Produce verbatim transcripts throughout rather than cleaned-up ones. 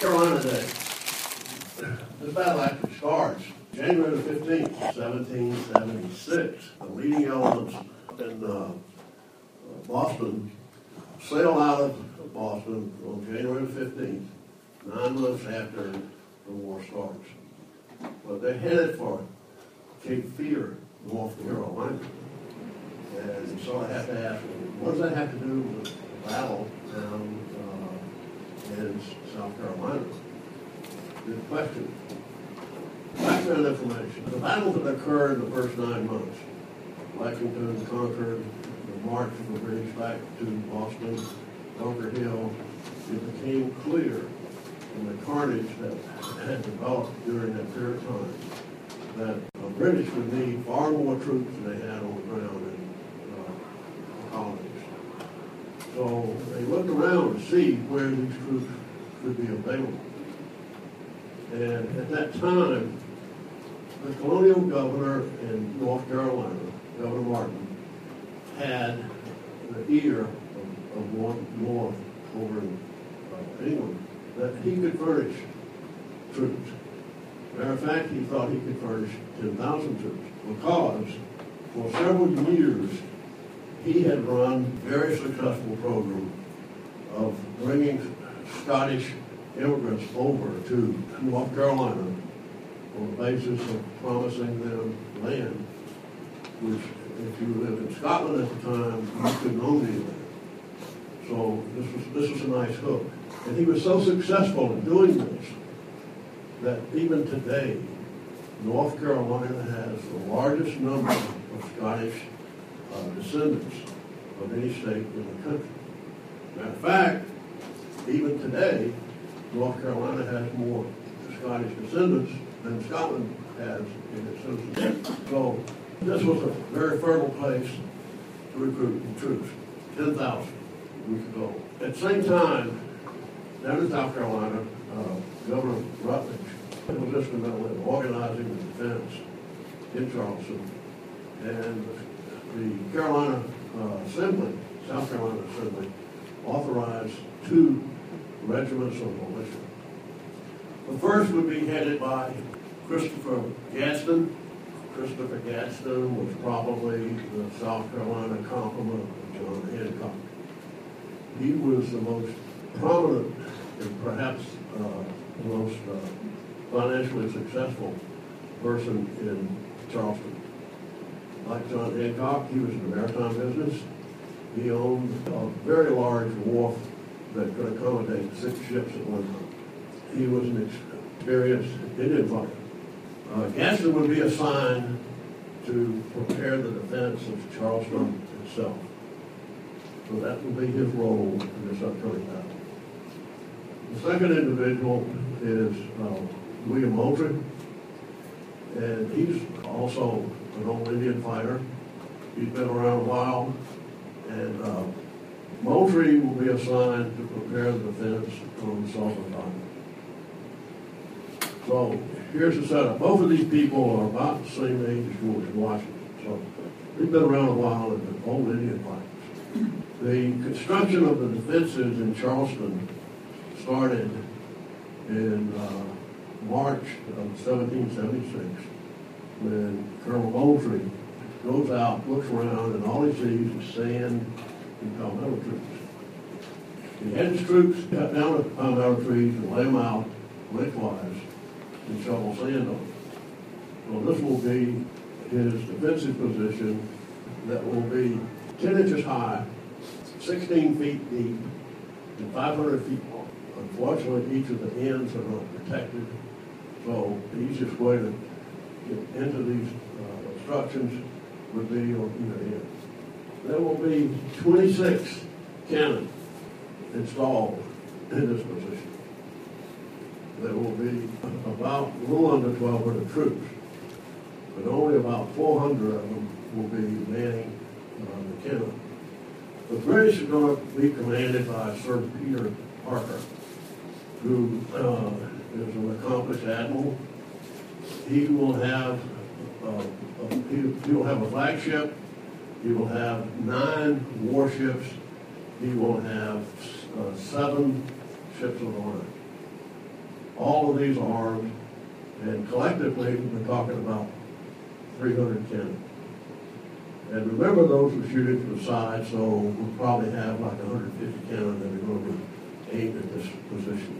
Carolina Day. This battle actually starts January the fifteenth, seventeen seventy-six. The leading elements in uh, Boston sail out of Boston on January the fifteenth, nine months after the war starts. But they're headed for Cape Fear, North Carolina. And you sort of have to ask, what does that have to do with the battle down uh, in South Carolina? Good question. Background information. The battles that occurred in the first nine months, Lexington, Concord, the march of the British back to Boston, Bunker Hill, it became clear in the carnage that had developed during that period of time that the British would need far more troops than they had on the ground in uh, the colonies. So they looked around to see where these troops could be available. And at that time, the colonial governor in North Carolina, Governor Martin, had the ear of, of one north over in uh, England that he could furnish troops. Matter of fact, he thought he could furnish ten thousand troops because for several years he had run a very successful program of bringing Scottish immigrants over to North Carolina on the basis of promising them land, which if you lived in Scotland at the time, you couldn't own any land. So this was, this was a nice hook. And he was so successful in doing this that even today, North Carolina has the largest number of Scottish uh, descendants of any state in the country. Matter of fact, even today, North Carolina has more Scottish descendants than Scotland has in its citizenship. So this was a very fertile place to recruit troops, ten thousand we could go. At the same time, down in South Carolina, uh, Governor Rutledge was instrumental in organizing the defense in Charleston. And the Carolina uh, Assembly, South Carolina Assembly, authorized two regiments of militia. The first would be headed by Christopher Gadsden. Christopher Gadsden was probably the South Carolina complement of John Hancock. He was the most prominent and perhaps uh, the most uh, financially successful person in Charleston. Like John Hancock, he was in the maritime business. He owned a very large wharf that could accommodate six ships at one time. He was an experienced Indian fighter. Uh, Gadsden would be assigned to prepare the defense of Charleston itself. So that will be his role in this upcoming battle. The second individual is uh, William Moultrie, and he's also an old Indian fighter. He's been around a while, and uh, Moultrie will be assigned to prepare the defense on Sullivan Island. So here's the setup. Both of these people are about the same age as George Washington. So they've been around a while and been old Indian fighters. The construction of the defenses in Charleston started in uh, March of seventeen seventy-six when Colonel Moultrie goes out, looks around, and all he sees is sand and palmetto trees. He had his troops cut down the palmetto trees and lay them out lengthwise and shovel sand on them. So this will be his defensive position that will be ten inches high, sixteen feet deep, and five hundred feet long. Unfortunately, each of the ends are not protected, so the easiest way to get into these uh, obstructions would be on either end. There will be twenty-six cannon installed in this position. There will be about a little under twelve hundred troops, but only about four hundred of them will be manning uh, the cannon. The British are going to be commanded by Sir Peter Parker, who uh, is an accomplished admiral. He will have uh, a, he, he will have a flagship. He will have nine warships. He will have uh, seven ships of the line. all of these arms, and collectively, we're talking about three hundred cannon. And remember, those were shooting from the side, so we'll probably have like one hundred fifty cannon that are going to be aimed at this position.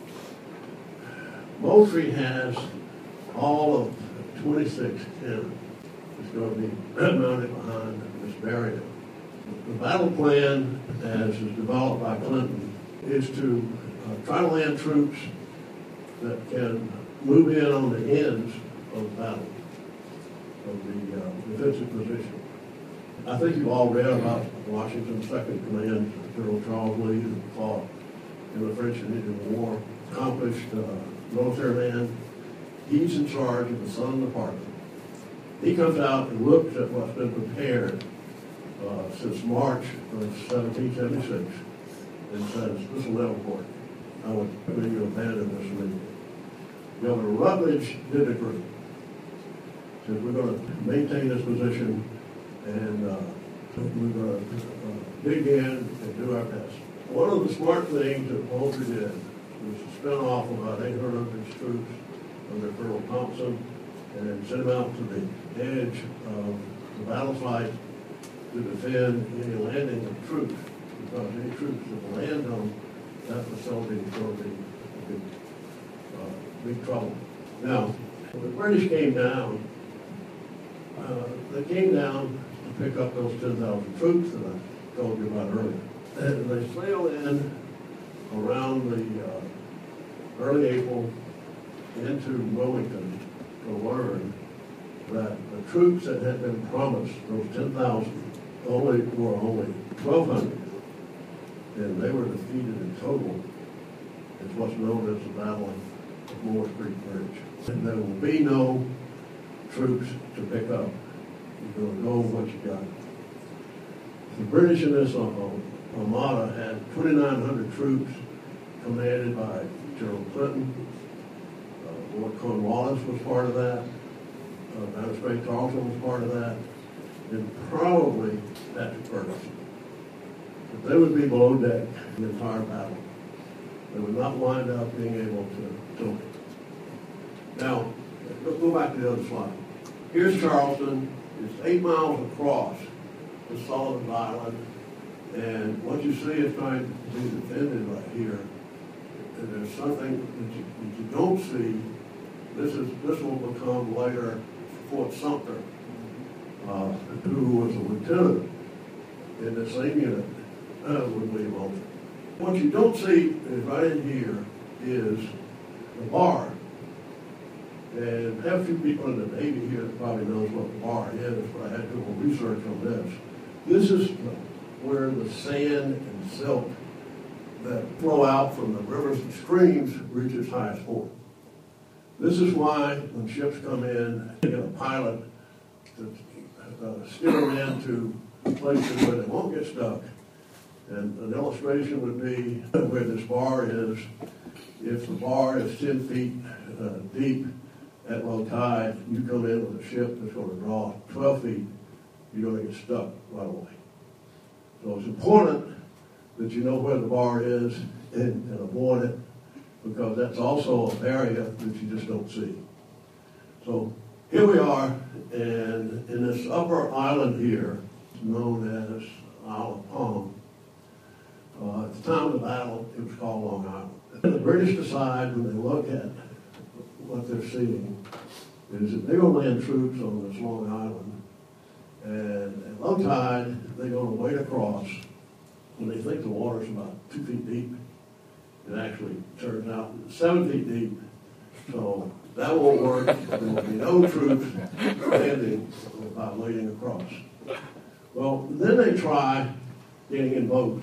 Moultrie has all of twenty-six cannon. It's going to be mounted behind this barrier. The battle plan, as is developed by Clinton, is to uh, try to land troops that can move in on the ends of the battle, of the uh, defensive position. I think you've all read about Washington's second command, General Charles Lee, who fought in the French and Indian War, accomplished uh, military man. He's in charge of the Southern Department. He comes out and looks at what's been prepared uh, since March of seventeen seventy-six and says, this will never work. I would recommend you abandon this immediately. Governor Rutledge did agree. Said, we're going to maintain this position and uh, we're going to uh, dig in and do our best. One of the smart things that Moultrie did was to spin off about eight hundred of his troops under Colonel Thompson and send them out to the edge of the battle site to defend any landing of troops, because any troops that land on that facility is going to be in big, uh, big trouble. Now, when the British came down, uh, they came down to pick up those ten thousand troops that I told you about earlier. And they sailed in around the uh, early April into Wilmington to learn that the troops that had been promised, those ten thousand, only were only twelve hundred, and they were defeated in total. It's what's known as the Battle of Moore's Creek Bridge. And there will be no troops to pick up. You're going to go with what you got. The British in this armada had twenty-nine hundred troops commanded by General Clinton. Uh, Lord Cornwallis was part of that. Uh, Banastre Tarleton was part of that. And probably Patrick Ferguson. But they would be below deck the entire battle. They would not wind up being able to tilt it. Now, let's go back to the other slide. Here's Charleston. It's eight miles across the Sullivan Island. And what you see is trying to be defended right here. And there's something that you, that you don't see. This is this will become later Fort Sumter, uh, who was a lieutenant in the same unit uh, with William Moultrie. What you don't see is right in here is the bar. And I have a few people in the Navy here that probably knows what the bar is, but I had to do a little research on this. This is where the sand and silt that flow out from the rivers and streams reach its highest point. This is why when ships come in, they get a pilot to uh, steer them into places where they won't get stuck. And an illustration would be where this bar is. If the bar is ten feet uh, deep at low tide, you come in with a ship that's going to draw twelve feet, you're going to get stuck right away. So it's important that you know where the bar is and, and avoid it, because that's also a barrier that you just don't see. So here we are, and in this upper island here, known as Isle of Palm, uh, at the time of the battle, it was called Long Island. And the British decide, when they look at what they're seeing, is that they're going to land troops on this Long Island, and at low tide, they're going to wade across. When they think the water's about two feet deep, it actually turns out seven feet deep. So that won't work. There will be no troops landing without wading across. Well, then they try getting in boats.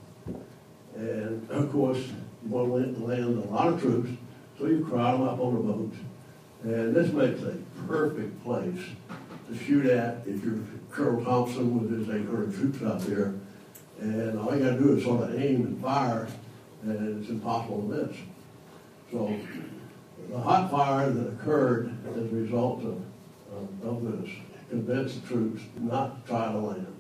And of course, you want to land a lot of troops, so you crowd them up on the boats. And this makes a perfect place to shoot at if you're Colonel Thompson with his eight hundred troops out there. And all you got to do is sort of aim and fire, and it's impossible to miss. So the hot fire that occurred as a result of, uh, of this convinced the troops not to try to land.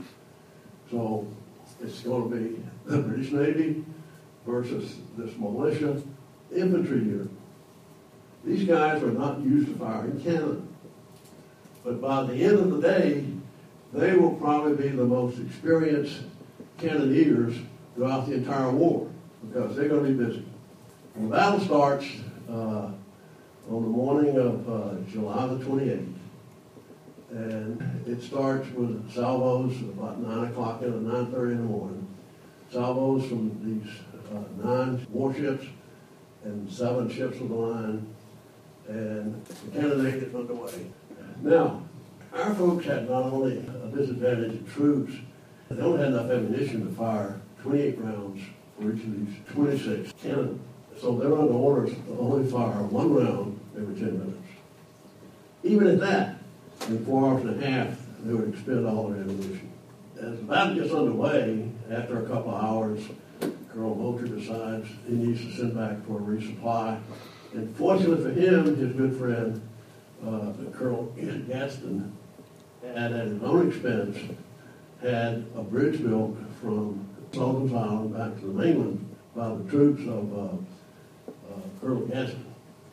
So it's going to be the British Navy versus this militia infantry unit. These guys are not used to firing cannon. But by the end of the day, they will probably be the most experienced cannoneers throughout the entire war because they're going to be busy. And the battle starts uh, on the morning of uh, July the twenty-eighth. And it starts with salvos about nine o'clock and nine thirty in the morning. Salvos from these uh, nine warships and seven ships of the line. And the cannonade is underway. Now, our folks had not only a disadvantage of troops, they only had enough ammunition to fire twenty-eight rounds for each of these twenty-six cannon. So they were under orders to only fire one round every ten minutes. Even at that, in four hours and a half, they would expend all their ammunition. As the battle gets underway, after a couple of hours, Colonel Moultrie decides he needs to send back for a resupply. And fortunately for him, his good friend, uh, Colonel Gaston, had at his own expense, had a bridge built from Sullivan's Island back to the mainland by the troops of uh, uh, Colonel Gaston.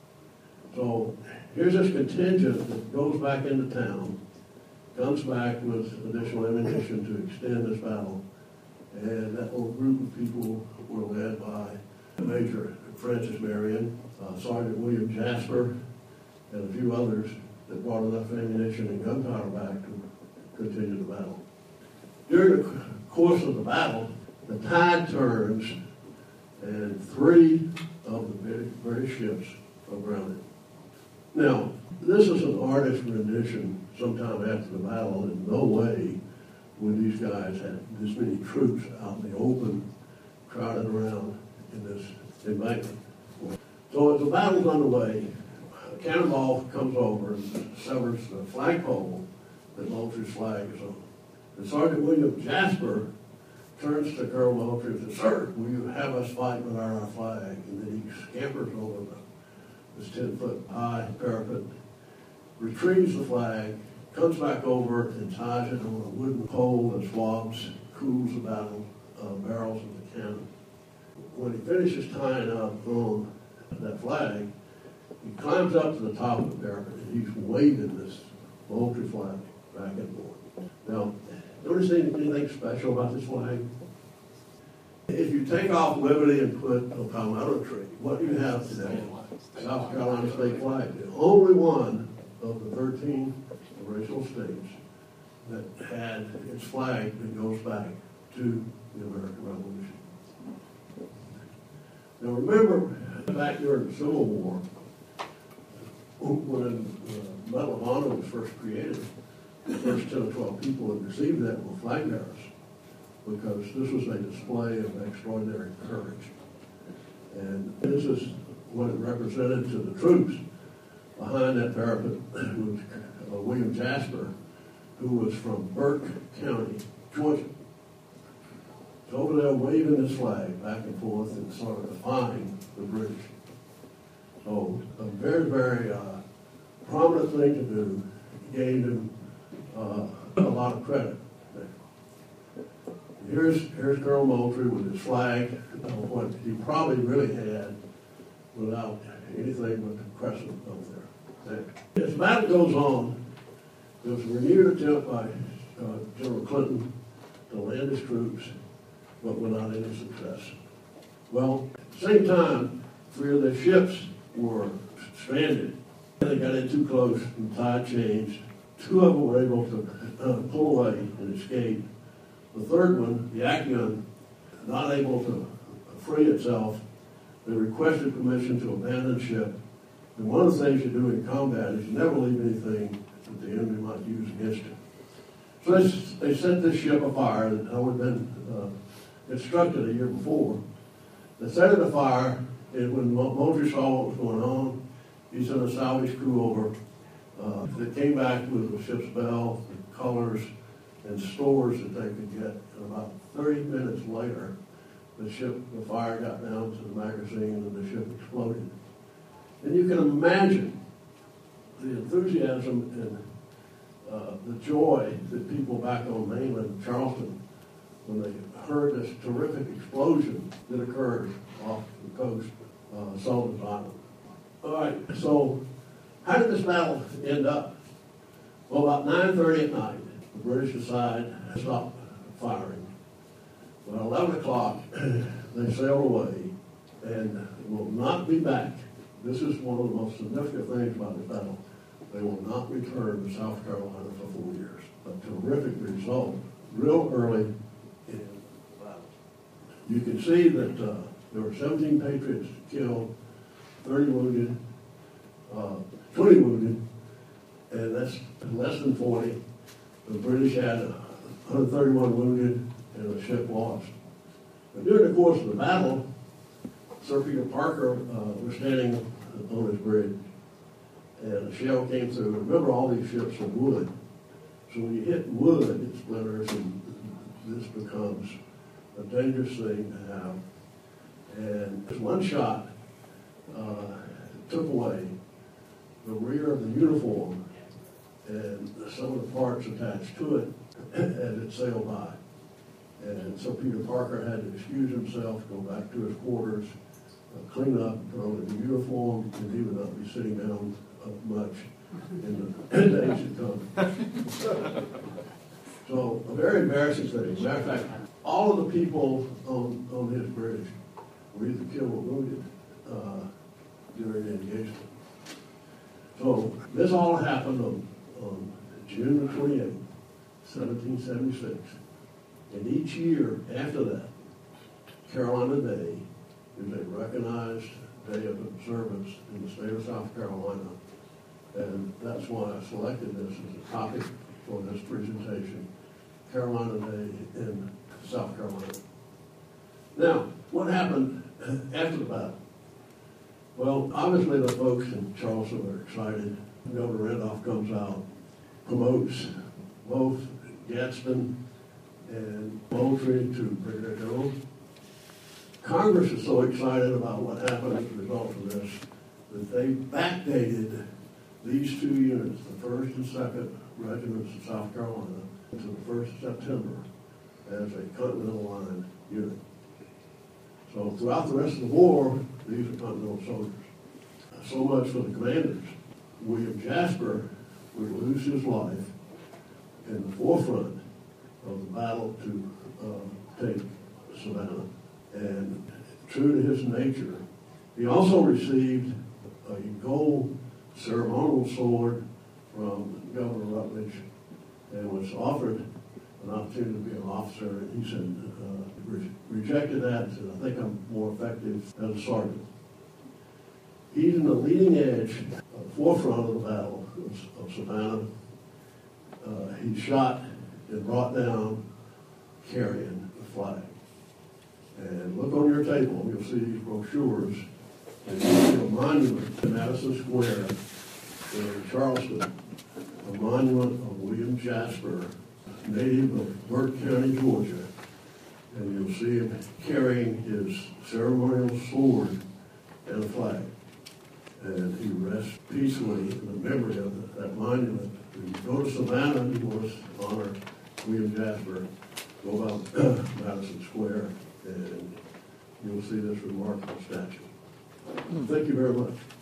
So here's this contingent that goes back into town, comes back with additional ammunition to extend this battle, and that whole group of people were led by Major Francis Marion, uh, Sergeant William Jasper, and a few others that brought enough ammunition and gunpowder back to continue the battle. During the course of the battle, the tide turns, and three of the British ships are grounded. Now, this is an artist's rendition sometime after the battle. In no way would these guys have this many troops out in the open, crowded around in this embankment. So as the battle's underway, a cannonball comes over and severs the flagpole that Moultrie's flag is on. And Sergeant William Jasper turns to Colonel Moultrie and says, "Sir, will you have us fight without our flag?" And then he scampers over the, this ten-foot high parapet, retrieves the flag, comes back over and ties it on a wooden pole that swabs, cools the battle uh, barrels of the cannon. When he finishes tying up on that flag, he climbs up to the top of the parapet and he's waving this Moultrie flag back and forth. Now, notice anything special about this flag? If you take off Liberty and put a palmetto tree, what do you have today? South Carolina state flag. The only one of the thirteen original states that had its flag that goes back to the American Revolution. Now remember, back during the Civil War, when the Medal of Honor was first created, the first ten or twelve people that received that were flag bearers, because this was a display of extraordinary courage. And this is what it represented to the troops. Behind that parapet was uh, William Jasper, who was from Burke County, Georgia. So over there waving his flag back and forth and sort of defying the British. So a very, very uh, prominent thing to do. Gave him uh, a lot of credit. Here's, here's Colonel Moultrie with his flag, uh, what he probably really had without anything but the crescent up there. there. As the battle goes on, there was a renewed attempt by uh, General Clinton to land his troops, but without any success. Well, at the same time, three of their ships were stranded. They got in too close and the tide changed. Two of them were able to uh, pull away and escape. The third one, the Achion, not able to free itself, they requested permission to abandon ship. And one of the things you do in combat is you never leave anything that the enemy might use against you. So they, they set this ship afire that had already been uh, constructed a year before. They set it afire, and when Moultrie saw what was going on, he sent a salvage crew over. Uh, they came back with the ship's bell, the colors, and stores that they could get. And about thirty minutes later, the ship, the fire got down to the magazine and the ship exploded. And you can imagine the enthusiasm and uh, the joy that people back on mainland Charleston, when they heard this terrific explosion that occurred off the coast uh, Sullivan's Island. All right, so how did this battle end up? Well, about nine thirty at night, the British decide to stop firing. Well, eleven o'clock, they sailed away and will not be back. This is one of the most significant things about this battle. They will not return to South Carolina for four years. A terrific result, real early in the battle. You can see that uh, there were seventeen Patriots killed, thirty wounded, uh, twenty wounded, and that's less than forty. The British had one hundred thirty-one wounded and the ship lost. But during the course of the battle, Sir Peter Parker uh, was standing on his bridge, and a shell came through. Remember, all these ships are wood. So when you hit wood, it splinters, and this becomes a dangerous thing to have. And this one shot uh, took away the rear of the uniform and some of the parts attached to it as it sailed by. And so Peter Parker had to excuse himself, go back to his quarters, uh, clean up, put on a new uniform, and he would not be sitting down uh, much in the days to come. So a very embarrassing thing. As a matter of fact, all of the people on, on his bridge were either killed or wounded uh, during the engagement. So this all happened on, on June the twenty-eighth, seventeen seventy-six. And each year after that, Carolina Day is a recognized day of observance in the state of South Carolina. And that's why I selected this as a topic for this presentation, Carolina Day in South Carolina. Now, what happened after the battle? Well, obviously the folks in Charleston are excited. Governor Randolph comes out, promotes both Gadsden and Moultrie to Brigadier General. Congress is so excited about what happened as a result of this that they backdated these two units, the first and second regiments of South Carolina, to the first of September as a Continental Line unit. So throughout the rest of the war, these are Continental soldiers. So much for the commanders. William Jasper would lose his life in the forefront of the battle to uh, take Savannah. And true to his nature, he also received a gold ceremonial sword from Governor Rutledge and was offered an opportunity to be an officer. And he said, uh, re- rejected that and said, I think I'm more effective as a sergeant. He's in the leading edge, uh, forefront of the battle of, of Savannah. Uh, he's shot and brought down carrying the flag. And look on your table, you'll see these brochures, and you'll see a monument in Madison Square in Charleston, a monument of William Jasper, native of Burke County, Georgia. And you'll see him carrying his ceremonial sword and a flag. And he rests peacefully in the memory of that monument. When you go to Savannah, you want to honor William Jasper, go about Madison Square, and you'll see this remarkable statue. Thank you very much.